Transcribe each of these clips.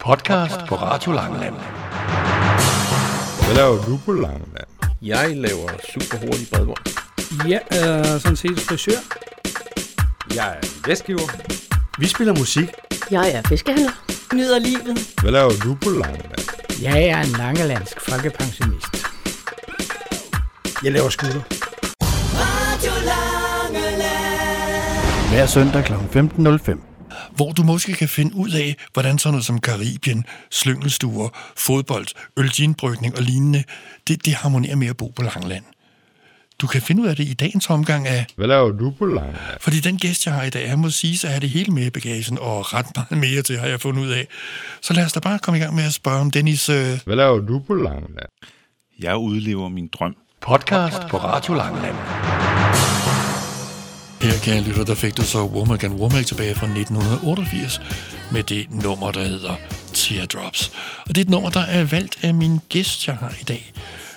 Podcast på Radio Langeland. Hvad laver du på Langeland? Jeg laver super hurtig bredbånd. Jeg er sådan set frisør. Jeg er vestgiver. Vi spiller musik. Jeg er fiskehandler. Nyder livet. Hvad laver du på Langeland? Jeg er en langelandsk folkepensionist. Jeg laver skuter. Hver søndag kl. 15.05. Hvor du måske kan finde ud af, hvordan sådan noget som Karibien, slyngelstuer, fodbold, ølginbrygning og lignende, det harmonerer med at bo på Langeland. Du kan finde ud af det i dagens omgang af... Hvad laver du på Langeland? Fordi den gæst, jeg har i dag, jeg må sige, så er det hele med i bagagen, og ret meget mere til, har jeg fundet ud af. Så lad os da bare komme i gang med at spørge om Dennis... Hvad laver du på Langeland? Jeg udlever min drøm. Podcast på Radio Langeland. Her, kære lytter, der fik du så Womack and Womack tilbage fra 1988 med det nummer, der hedder Teardrops. Og det er et nummer, der er valgt af min gæst, jeg har i dag.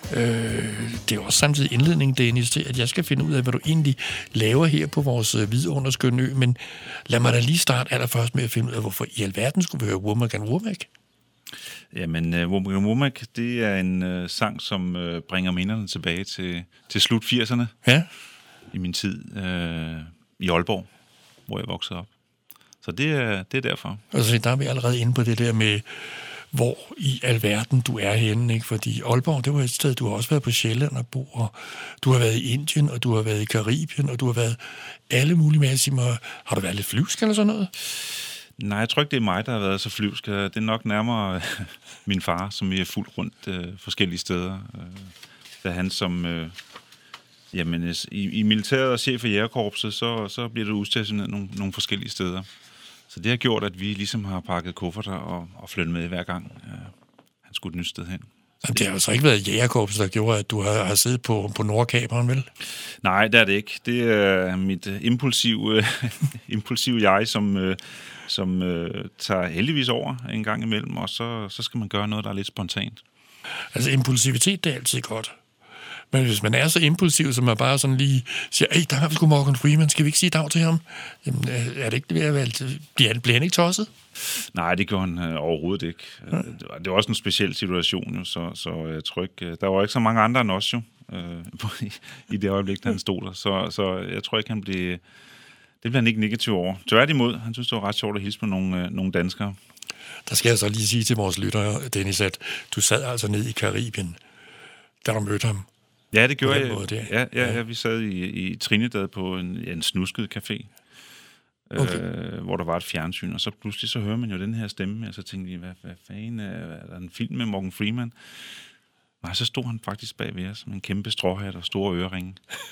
Det er også samtidig indledning, Dennis, til, at jeg skal finde ud af, hvad du egentlig laver her på vores vidunderskønne ø. Men lad mig da lige starte allerførst med at finde ud af, hvorfor i alverden skulle vi høre Womack and Womack? Jamen, Womack and Womack, det er en sang, som bringer minderne tilbage til slut 80'erne. Ja. I min tid i Aalborg, hvor jeg voksede op. Så det er derfor. Altså, der er vi allerede inde på det der med, hvor i alverden du er henne, ikke? Fordi Aalborg, det var et sted, du har også været på Sjælland og bo, og du har været i Indien, og du har været i Karibien, og du har været alle mulige med. Har du været lidt flyvsk eller sådan noget? Nej, jeg tror ikke, det er mig, der har været så flyvsk. Det er nok nærmere min far, som vi er fuldt rundt forskellige steder. Da han som... Jamen, i militæret og chef for jægerkorpset, så bliver det udstationeret nogle forskellige steder. Så det har gjort, at vi ligesom har pakket kufferter og flyttet med hver gang han skulle et nyt sted hen. Jamen, det har jo så ikke været jægerkorpset, der gjorde, at du har siddet på Nordkaperen, vel? Nej, det er det ikke. Det er mit impulsive jeg, som tager heldigvis over en gang imellem, og så skal man gøre noget, der er lidt spontant. Altså, impulsivitet, det er altid godt. Men hvis man er så impulsiv, som man bare sådan lige siger, der har vi sgu Morgan Freeman, skal vi ikke sige dag til ham? Jamen, er det ikke ved at være... Bliver han ikke tosset? Nej, det gjorde han overhovedet ikke. Ja. Det var også en speciel situation, jo, så jeg tror ikke... Der var ikke så mange andre end os, jo, i det øjeblik, da han stod der. Så jeg tror ikke, han blev... Det blev han ikke negativ over. Tværtimod, han synes, det var ret sjovt at hilse på nogle danskere. Der skal jeg så lige sige til vores lyttere, Dennis, at du sad altså ned i Karibien, da du mødte ham. Ja, det gjorde jeg. Ja, vi sad i Trinidad på en snusket café, hvor der var et fjernsyn, og så pludselig så hører man jo den her stemme, og så tænkte jeg, hvad fanden, er der en film med Morgan Freeman? Nej, så stod han faktisk bag ved os med en kæmpe stråhat og store øreringe.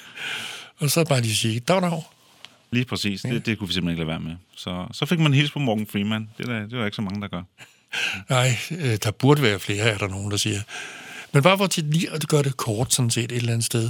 Og så bare lige sige, dag. Lige præcis, ja. Det kunne vi simpelthen ikke lade være med. Så fik man hils på Morgan Freeman. Det var ikke så mange, der gør. Nej, der burde være flere, er der nogen, der siger. Men bare for til lige at gøre det kort, sådan set, et eller andet sted.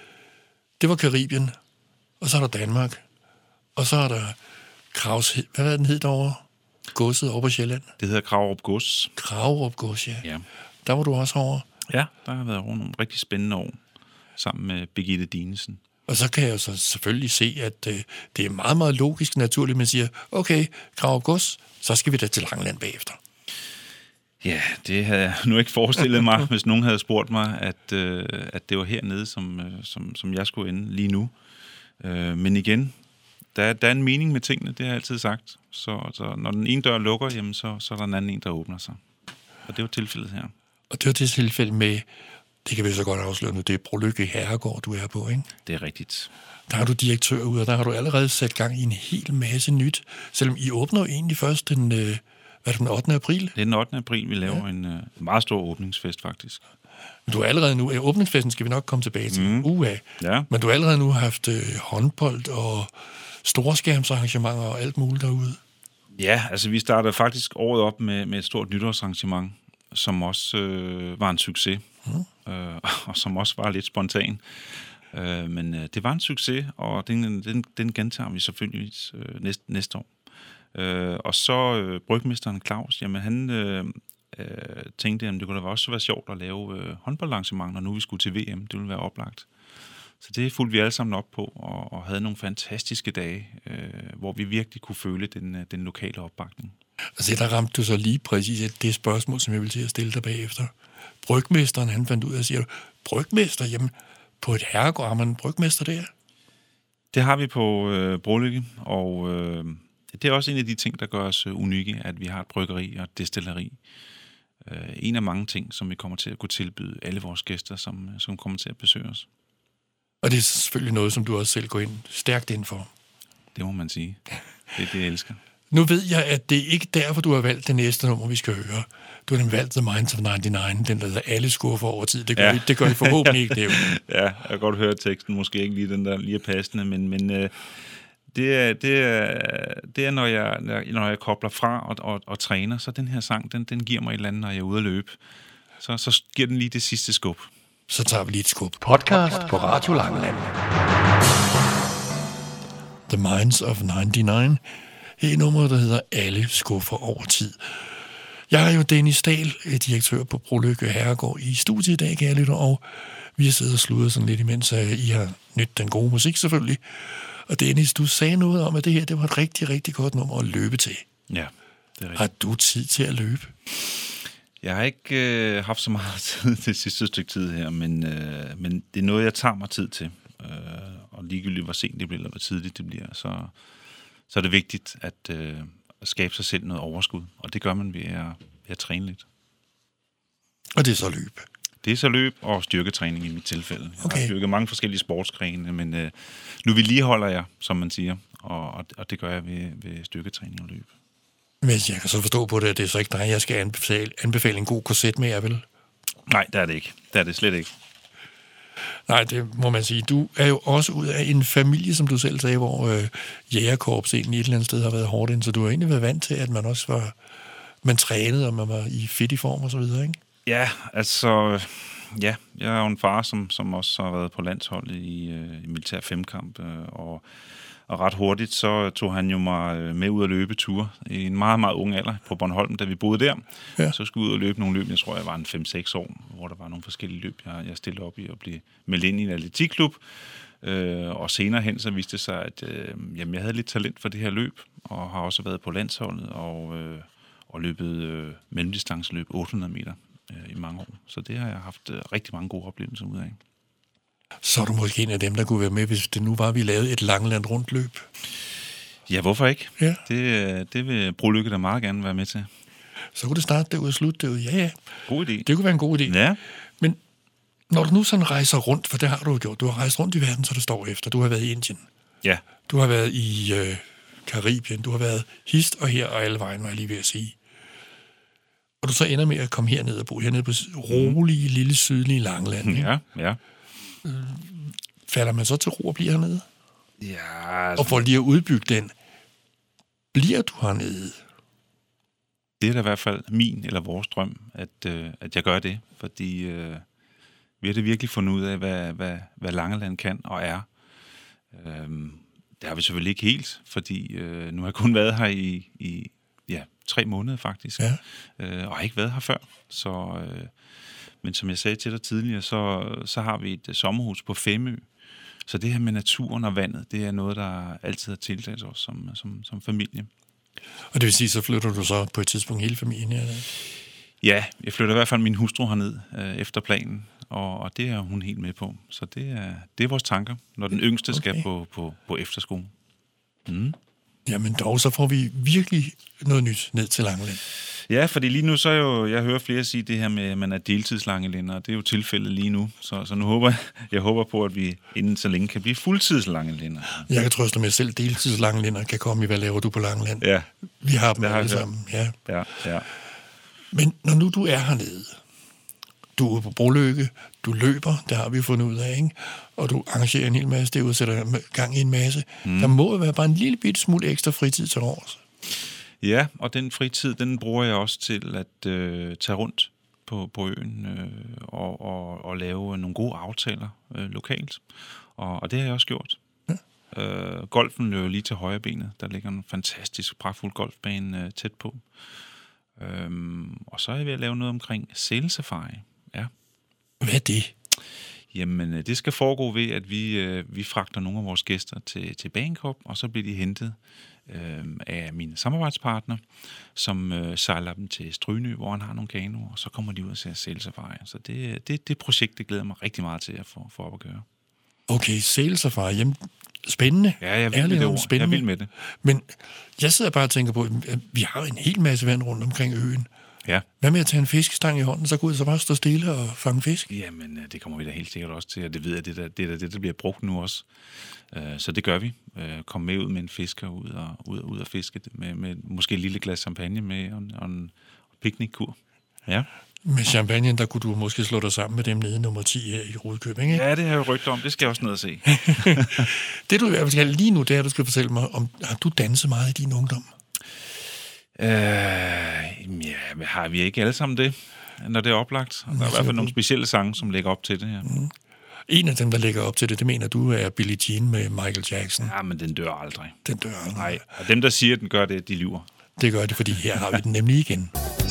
Det var Karibien, og så er der Danmark, og så er der hvad var den hed derovre? Godset over på Sjælland? Det hedder Kragerup Gods. Kragerup Gods, ja. Der var du også over? Ja, der har været over nogle rigtig spændende år, sammen med Birgitte Dinesen. Og så kan jeg jo så selvfølgelig se, at det er meget, meget logisk naturligt, man siger, okay, Kragerup Gods, så skal vi da til Langeland bagefter. Ja, det havde jeg nu ikke forestillet mig, hvis nogen havde spurgt mig, at det var hernede, som jeg skulle ende lige nu. Men igen, der er en mening med tingene, det har jeg altid sagt. Så når den ene dør lukker, jamen, så er der en anden en, der åbner sig. Og det var tilfældet her. Og det var det tilfælde med, det kan vi så godt afsløre nu, det er Brolykke Herregård, du er på, ikke? Det er rigtigt. Der har du direktør ud, og der har du allerede sat gang i en hel masse nyt. Selvom I åbner jo egentlig først den 8. april? Det er den 8. april, vi laver en meget stor åbningsfest, faktisk. Men du har allerede nu... Åbningsfesten skal vi nok komme tilbage til. Ja. Men du har allerede nu haft håndbold og storskærmsarrangementer og alt muligt derude. Ja, altså vi startede faktisk året op med et stort nytårsarrangement, som også var en succes, og som også var lidt spontan. Men det var en succes, og den gentager vi selvfølgelig næste år. Og så brygmesteren Claus, jamen han tænkte, at det kunne da også være sjovt at lave håndboldarrangementer, når nu vi skulle til VM. Det ville være oplagt. Så det fulgte vi alle sammen op på, og havde nogle fantastiske dage, hvor vi virkelig kunne føle den lokale opbakning. Altså, der ramte du så lige præcis det spørgsmål, som jeg vil til at stille dig bagefter. Brygmesteren, han fandt ud af, siger du, brygmester, jamen, på et herregård har man en brygmester der? Det har vi på Brolykke, og det er også en af de ting, der gør os unikke, at vi har et bryggeri og et destilleri. En af mange ting, som vi kommer til at kunne tilbyde alle vores gæster, som kommer til at besøge os. Og det er selvfølgelig noget, som du også selv går stærkt ind for. Det må man sige. Det er det, jeg elsker. Nu ved jeg, at det ikke er derfor, du har valgt det næste nummer, vi skal høre. Du har nemlig valgt The Minds of 99, den der hedder Alle skuffer over tid. Det gør I forhåbentlig ikke, det. Ja, jeg kan godt høre teksten, måske ikke lige den der lige er passende, men det er når jeg kobler fra og træner, så den her sang, den giver mig et eller andet, når jeg er ude at løbe. Så giver den lige det sidste skub. Så tager vi lige et skub. Podcast på Radio Langeland. The Minds of 99. Et nummer, der hedder Alle skuffer over tid. Jeg er jo Dennis Dahl, direktør på Brolykke Herregård i studiet i dag, kære lytter, og vi har siddet og sludret sådan lidt, imens I har nydt den gode musik selvfølgelig. Og Dennis, du sagde noget om, at det her det var et rigtig, rigtig godt nummer at løbe til. Ja, det er rigtigt. Har du tid til at løbe? Jeg har ikke haft så meget tid det sidste stykke tid her, men det er noget, jeg tager mig tid til. Og ligegyldigt hvor sent det bliver, eller hvor tidligt det bliver, så er det vigtigt at skabe sig selv noget overskud. Og det gør man ved at træne lidt. Og det er så løb? Det er så løb og styrketræning i mit tilfælde. Jeg Okay. har styrket mange forskellige sportsgrene, men nu vedligeholder jeg, som man siger, og det gør jeg ved styrketræning og løb. Men jeg kan så forstå på det, at det er så ikke dig, jeg skal anbefale en god korset med jer, vel? Nej, det er det ikke. Det er det slet ikke. Nej, det må man sige. Du er jo også ud af en familie, som du selv sagde, hvor jægerkorps egentlig et eller andet sted har været hårdt ind, så du har egentlig været vant til, at man også man trænede, og man var i fedt i form og så videre, ikke? Ja, altså... Ja, jeg er jo en far, som også har været på landsholdet i militær femkamp, og ret hurtigt så tog han jo mig med ud at løbe ture i en meget, meget ung alder på Bornholm, da vi boede der. Ja. Så skulle jeg ud og løbe nogle løb, jeg tror, jeg var en 5-6 år, hvor der var nogle forskellige løb, jeg stillede op i og blev meldt ind i en atletikklub. Og senere hen så viste det sig, at jeg havde lidt talent for det her løb, og har også været på landsholdet og løbet mellemdistanceløb 800 meter i mange år. Så det har jeg haft rigtig mange gode oplevelser ud af. Så er du måske en af dem, der kunne være med, hvis det nu var, vi lavede et Langeland rundt løb. Ja, hvorfor ikke? Ja. Det vil Brolykke da meget gerne være med til. Så kunne det starte derude og slutte derude. Ja. God idé. Det kunne være en god idé. Ja. Men når du nu sådan rejser rundt, for det har du jo gjort, du har rejst rundt i verden, så det står efter. Du har været i Indien. Ja. Du har været i Karibien. Du har været hist og her og alle vejen, var jeg lige ved at sige. Og du så ender med at komme herned og bo hernede på rolige, lille, sydlige Langeland. Ikke? Ja. Falder man så til ro og bliver hernede? Ja, Og for lige at udbygge den, bliver du hernede? det er da i hvert fald min eller vores drøm, at jeg gør det. Fordi vi har det virkelig fundet ud af, hvad Langeland kan og er. Det har vi selvfølgelig ikke helt, fordi nu har jeg kun været her i 3 måneder faktisk, og har ikke været her før. Så, men som jeg sagde til dig tidligere, så har vi et sommerhus på Femø. Så det her med naturen og vandet, det er noget, der altid har tiltalt os som familie. Og det vil sige, så flytter du så på et tidspunkt hele familien her? Ja, jeg flytter i hvert fald min hustru herned efter planen, og det er hun helt med på. Så det er vores tanker, når den yngste skal på efterskole. Mm. Jamen dog, så får vi virkelig noget nyt ned til Langeland. Ja, fordi lige nu så jeg hører flere sige det her med, at man er deltidslangelænder, og det er jo tilfældet lige nu. Så nu håber jeg på, at vi inden så længe kan blive fuldtidslangelænder. Jeg kan trøste med, at selv deltidslangelænder kan komme i, hvad laver du på Langeland? Ja. Vi har dem alle jeg sammen, ja. Ja. Men når nu du er hernede, du er ude på Brolykke, du løber, det har vi fundet ud af, ikke? Og du arrangerer en hel masse, det udsætter gang i en masse. Der må jo være bare en lille bitte smule ekstra fritid til års. Ja, og den fritid, den bruger jeg også til at tage rundt på øen og lave nogle gode aftaler lokalt. Og det har jeg også gjort. Ja. Golfen løber lige til højre benet. Der ligger en fantastisk, pragtfuld golfbane tæt på. Og så er jeg ved at lave noget omkring sælsafari. Ja. Hvad er det? Jamen, det skal foregå ved, at vi fragter nogle af vores gæster til Bagenkop, og så bliver de hentet af min samarbejdspartner, som sejler dem til Strynø, hvor han har nogle kanoer, og så kommer de ud og ser sælsafari. Så det projekt, det glæder mig rigtig meget til at få op at gøre. Okay, sælsafari. Jamen, spændende. Ja, jeg vil med det ord. Spændende. Jeg vil med det. Men jeg sidder bare og tænker på, at vi har en hel masse vand rundt omkring øen. Ja. Hvad med at tage en fiskestang i hånden, så gå ud og så bare stå stille og fange fisk? Jamen, det kommer vi da helt sikkert også til, og det ved jeg, det der bliver brugt nu også. Så det gør vi. Kom med ud med en fisker ud og fiske med måske et lille glas champagne med og en piknikkur. Ja. Med champagne, der kunne du måske slå dig sammen med dem nede nummer 10 her i Rudkøbing, ikke? Ja, det har jeg jo rygtet om. Det skal jeg også ned og se. Det du i hvert fald skal lige nu, det er, at du skal fortælle mig, om har du danset meget i din ungdom? Har vi ikke alle sammen det, når det er oplagt? Der er i hvert fald nogle specielle sange, som lægger op til det her. Mm. En af dem, der lægger op til det mener du er Billie Jean med Michael Jackson. Ja, men den dør aldrig. Den dør aldrig. Nej, og dem, der siger, at den gør det, de lyver. Det gør det, fordi her har vi den nemlig igen.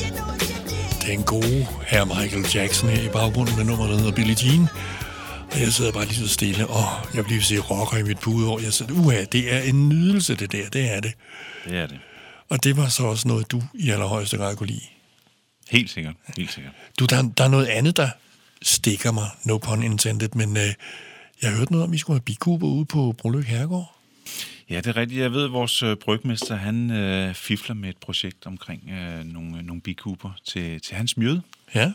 Den gode herre Michael Jackson her i baggrunden med nummeret, der hedder Billie Jean. Og jeg sidder bare lige så stille, og jeg bliver se rocker i mit pudeår. Jeg sidder, det er en nydelse, det der, det er det. Det er det. Og det var så også noget, du i allerhøjeste grad kunne lide. Helt sikkert, helt sikkert. Du, der er noget andet, der stikker mig, no pun intended, men jeg hørte noget om, at I skulle have bikuber ude på Broløk Herregård. Ja, det er rigtigt. Jeg ved, at vores brygmester, han fifler med et projekt omkring nogle bikuber til hans mjøde. Ja.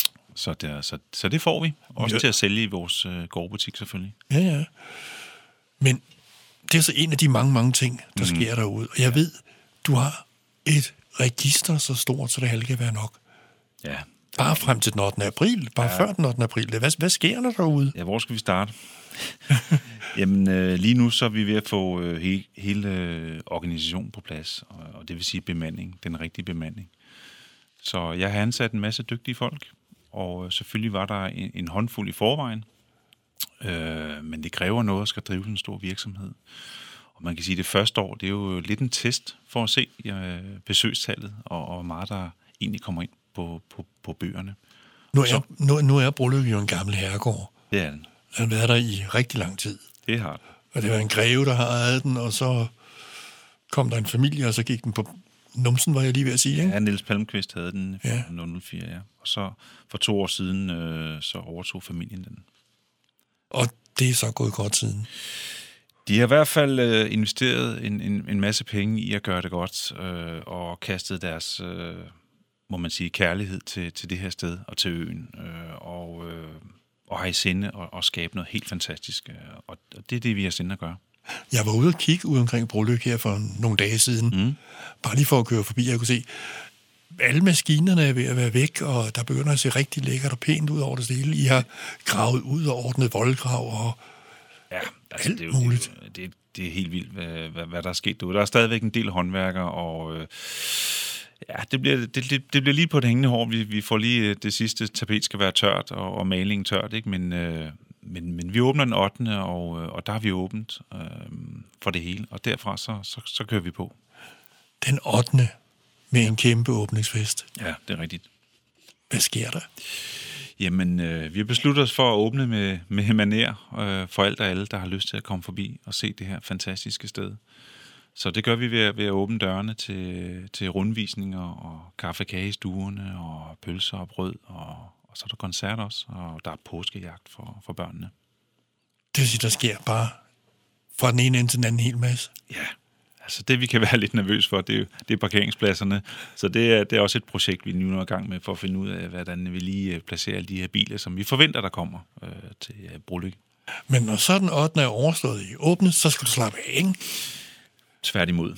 Så det får vi. Også til at sælge i vores gårdbutik, selvfølgelig. Ja. Men det er så en af de mange ting, der sker derude. Og jeg ved, du har et register så stort, så det halve kan være nok. Ja. Bare frem til den 8. april. Før den 8. april. Hvad sker der derude? Ja, hvor skal vi starte? Jamen, lige nu så er vi ved at få hele organisationen på plads, og det vil sige bemanding, den rigtige bemanding. Så jeg har ansat en masse dygtige folk, og selvfølgelig var der en håndfuld i forvejen, men det kræver noget at skal drive en stor virksomhed. Og man kan sige, at det første år, det er jo lidt en test for at se besøgstallet, og hvor meget der egentlig kommer ind på bøgerne. Nu er Broløk jo en gammel herregård. Det er den. Den har været der i rigtig lang tid. Det har det. Og det var en greve, der har ejet den, og så kom der en familie, og så gik den på numsen, var jeg lige ved at sige, ikke? Ja, Niels Palmqvist havde den i 1904, ja. Og så for 2 år siden, så overtog familien den. Og det er så gået godt siden. De har i hvert fald investeret en masse penge i at gøre det godt, og kastet deres, må man sige, kærlighed til det her sted og til øen, og har i sinde at skabe noget helt fantastisk, og det er det, vi har sinde at gøre. Jeg var ude og kigge ud omkring Broløk her for nogle dage siden, bare lige for at køre forbi, jeg kunne se, alle maskinerne er ved at være væk, og der begynder at se rigtig lækkert og pænt ud over det hele. I har gravet ud og ordnet voldgrav og altså, det er jo muligt. Det er helt vildt, hvad der er sket derude. Der er stadigvæk en del håndværkere, og det bliver lige på det hængende hår. Vi får lige det sidste tapet skal være tørt, og malingen tørt, ikke? Men vi åbner den 8. og der har vi åbent for det hele, og derfra så kører vi på. Den 8. med en kæmpe åbningsfest. Ja, det er rigtigt. Hvad sker der? Jamen, vi har besluttet os for at åbne med maner for alt og alle, der har lyst til at komme forbi og se det her fantastiske sted. Så det gør vi ved at åbne dørene til rundvisninger og kaffe-kage i stuerne og pølser og brød, og så er der koncert også, og der er påskejagt for børnene. Det vil sige, der sker bare fra den ene ende til den anden hel masse? Ja, altså det vi kan være lidt nervøs for, det er parkeringspladserne. Så det er også et projekt, vi nu er i gang med for at finde ud af, hvordan vi lige placerer alle de her biler, som vi forventer, der kommer til Broløk. Men når så den 8. er overstået i åbnet, så skal du slappe af, ikke? Tværtimod.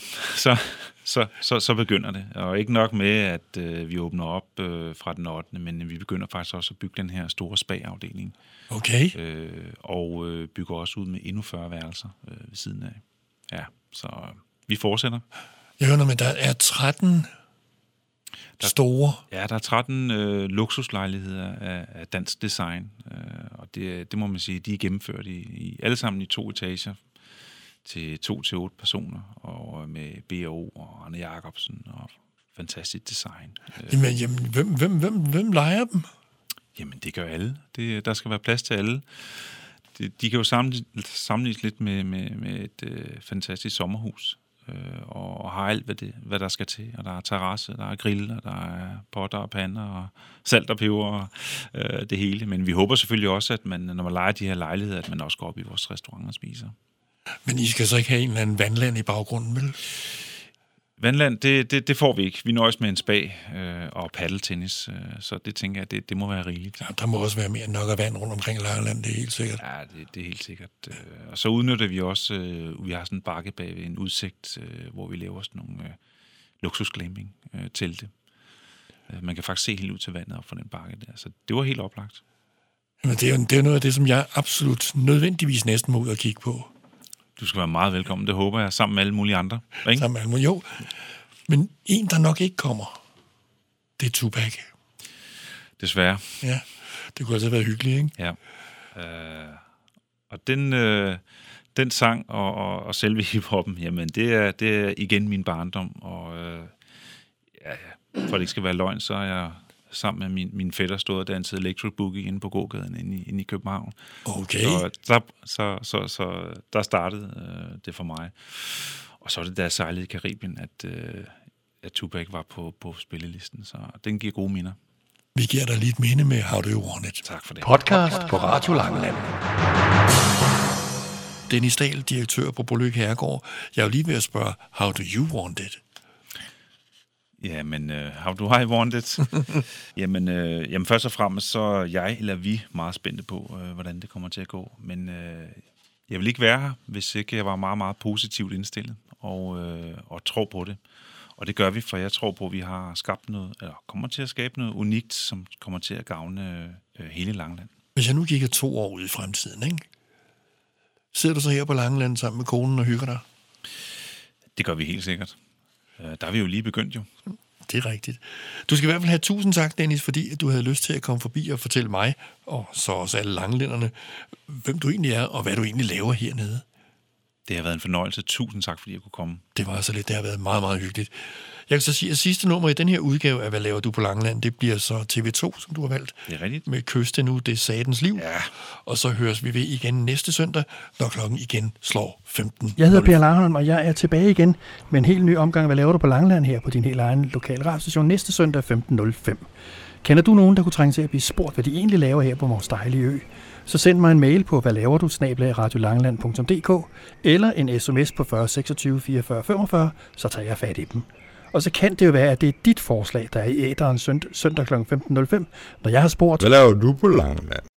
Så begynder det. Og ikke nok med, at vi åbner op fra den 8., men vi begynder faktisk også at bygge den her store spa-afdeling. Okay. Og bygger også ud med endnu 40 værelser ved siden af. Ja, så vi fortsætter. Jeg hører, men der er 13 store... Ja, der er 13 luksuslejligheder af dansk design. Og det må man sige, de er gennemført i alle sammen i 2 etager. Til 2-8 personer, og med B&O og Arne Jacobsen, og fantastisk design. Jamen, hvem lejer dem? Jamen, det gør alle. Der skal være plads til alle. De kan jo sammenlignes lidt med et fantastisk sommerhus, og har alt, hvad der skal til. Og der er terrasse, der er grill, og der er potter og pander, og salt og peber, og det hele. Men vi håber selvfølgelig også, at man, når man lejer de her lejligheder, at man også går op i vores restaurant og spiser. Men I skal så ikke have en eller anden vandland i baggrunden, vel? Vandland, det får vi ikke. Vi nøjes med en spa og paddeltennis, så det tænker jeg, det må være rigeligt. Ja, der må også være mere end nok af vand rundt omkring Langeland, det er helt sikkert. Ja, det er helt sikkert. Og så udnytter vi også, vi har sådan en bakke bag ved en udsigt, hvor vi laver sådan nogle luksusglamping-telte. Man kan faktisk se helt ud til vandet op fra den bakke der, så det var helt oplagt. Jamen, det er jo noget af det, som jeg absolut nødvendigvis næsten må ud og kigge på. Du skal være meget velkommen, det håber jeg, sammen med alle mulige andre. Ikke? Sammen med alle mulige, jo. Men en, der nok ikke kommer, det er Tupac. Desværre. Ja, det kunne altså have været hyggeligt, ikke? Ja. Og den sang og selve hiphoppen, jamen det er igen min barndom, og for at det ikke skal være løgn, så er jeg sammen med min fætter stod og dansede Electric Boogie inde på gågaden inde i København. Okay. Så der startede det for mig. Og så er det, da jeg sejlede i Karibien, at Tupac var på spillelisten, så den giver gode minder. Vi giver dig lige et minde med How Do You Want It. Tak for det. Podcast på Radio Langeland. Dennis Dahl, direktør på Brolyg Herregård. Jeg er jo lige ved at spørge, How Do You Want It? Jamen, how do I want it? jamen, først og fremmest så er jeg eller vi meget spændte på, hvordan det kommer til at gå. Men jeg vil ikke være her, hvis ikke jeg var meget, meget positivt indstillet og tror på det. Og det gør vi, for jeg tror på, at vi har skabt noget, eller kommer til at skabe noget unikt, som kommer til at gavne hele Langeland. Hvis jeg nu kigger 2 år ud i fremtiden, ikke? Sidder du så her på Langeland sammen med konen og hygger dig? Det gør vi helt sikkert. Der er vi jo lige begyndt jo. Det er rigtigt. Du skal i hvert fald have 1000 tak, Dennis, fordi du havde lyst til at komme forbi og fortælle mig, og så også alle langelænderne, hvem du egentlig er, og hvad du egentlig laver hernede. Det har været en fornøjelse. 1000 tak, fordi jeg kunne komme. Det var så lidt. Det har været meget, meget hyggeligt. Jeg kan så sige, at sidste nummer i den her udgave af Hvad laver du på Langeland, det bliver så TV2, som du har valgt. Det er rigtigt. Med Kyste nu, det er satens liv. Ja. Og så høres vi ved igen næste søndag, når klokken igen slår 15. Jeg hedder Per Langholm, og jeg er tilbage igen med en helt ny omgang. Hvad laver du på Langeland her på din helt egen lokale radiostation næste søndag 15.05. Kender du nogen, der kunne trænge til at blive spurgt, hvad de egentlig laver her på vores dejlige ø? Så send mig en mail på hvaddlaverdu@radiolangeland.dk eller en sms på 40 26 44 45, så tager jeg fat i dem. Og så kan det jo være, at det er dit forslag, der er i æteren søndag kl. 15.05, når jeg har spurgt... Hvad laver du på Langeland?